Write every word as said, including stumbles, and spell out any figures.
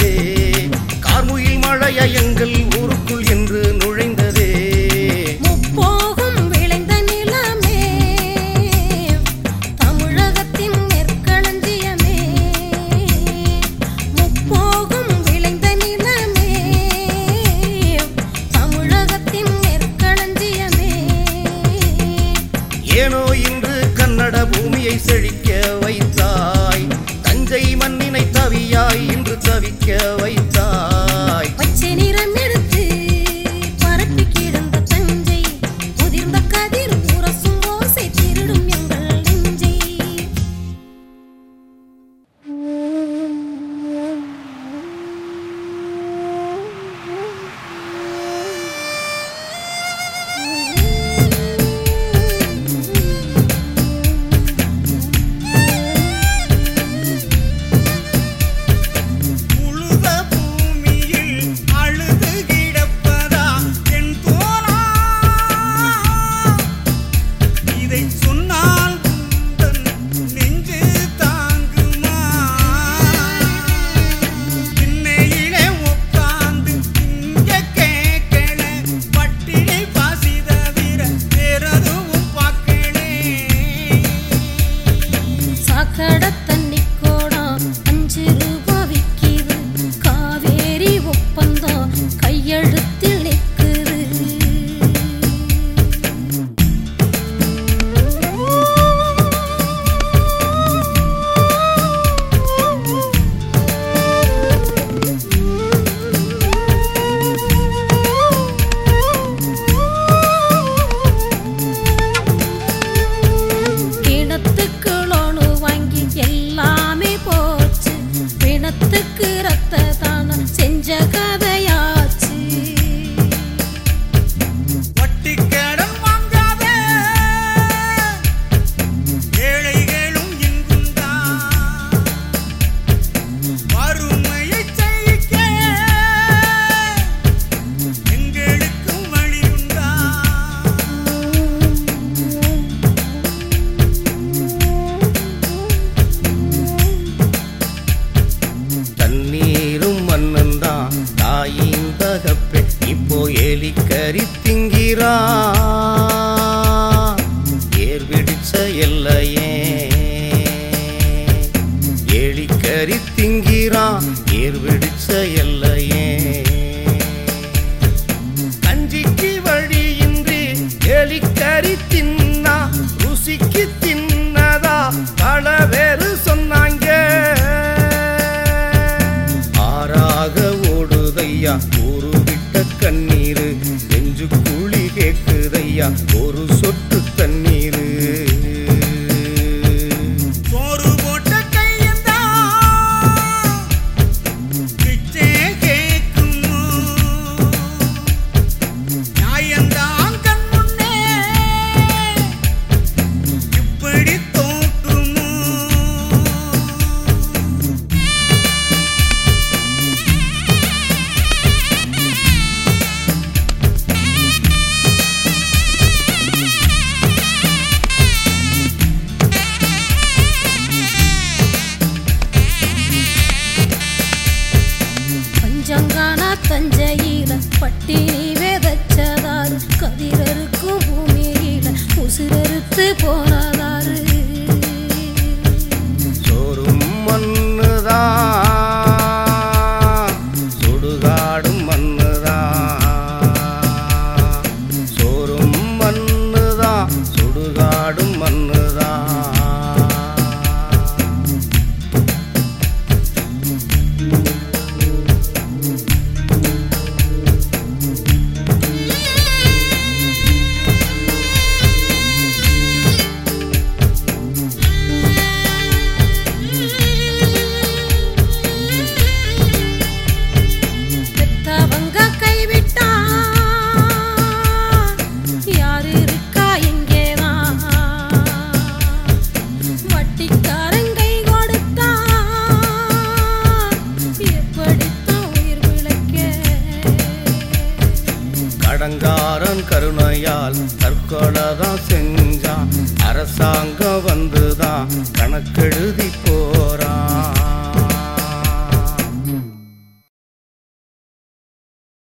நுழைந்ததே, கார்முகில் மழைய எங்கள் ஊருக்குள் என்று நுழைந்ததே. முப்போகம் விளைந்த நிலமே, தமிழகத்தின் நெற்களஞ்சியமே. முப்போகம் விளைந்த நிலமே, தமிழகத்தின் நெற்களஞ்சியமே. ஏனோ இன்று கன்னட பூமியை செழிக்க வைத்தாய், தஞ்சை மண்ணினை தவியாய் இன்று தவிக்க வைத்தாய். பச்சை நிறம் எடுத்து பரப்பி கிடந்த தஞ்சை, முதிர்ந்த கதிர் உரசும் ஓசை திருடும் எங்கள் நெஞ்சை. உழுத பூமியில் அழுது கிடப்பதா என் தோளா? இதை சொன்னால் உந்தன் நெஞ்சு தாங்குமா? திண்ணையிலே உட்கார்ந்து இங்க கேட்கல, பட்டினி பசி தவிர வேறெதுவும் பார்க்கலே. சாக்கடை தண்ணி கோடம் அஞ்சு ரூபா விக்கிது, காவேரி ஒப்பந்தம் கையெழுத்தில் நிற்குது. கிணத்துக்கு லோனு வாங்கி எல்லாமே போச்சு, பிணத்துக்கு ரத்த தானம் செஞ்ச கதையாச்சு. வட்டி கடன் வாங்காத ஏழைகளும் இங்குண்டா, வறுமையை ஜெயிக்க எங்களுக்கும் வழியுண்டா. தண்ணீரும் மண்ணுந்தான் தாயின் தகப்பே, இப்போ எலிக்கறி திங்கிறா. ஏர் பிடிச்ச எல்லையே எலிக்கறி திங்கிறா, ஏர் பிடிச்ச எல்லையே. கஞ்சிக்கு வழியின்றி எலிக்கறி தின்னா, ருசிக்கு தின்னதா பல பேரு சொன்னாங்க. ஆறாக ஓடுதையா ஒரு விட்ட கண்ணீரு, நெஞ்சு குழி கேக்குதையா ஒரு சொட்டு தண்ணீரு. சோறு போட்ட கையந்தா பிச்சை கேக்குமோ? நியாயந்தான் கண் முன்னே இப்படி தோற்றுமோ? பஞ்சங்கானா தஞ்சையில பட்டினி விதைச்சதாரு, கதிரருக்கு பூமியில உசிரெடுத்து போனதாரு. சோறும் மண்ணுதான் சுடுகாடும் மண்ணுதான், சோறும் மண்ணுதான் சுடுகாடும் மண்ணுதான். பெத்தவங்க கைவிட்டா யாரு இருக்கா இங்கேதான்? வட்டிக்காரன் கை கொடுத்தா எப்படித்தான் உயிர் பிழைக்க? கடங்காரன் கருணையால் தற்கொலை தான் செஞ்சான், அரசாங்கம் வந்துதான் கணக்கெழுதி போ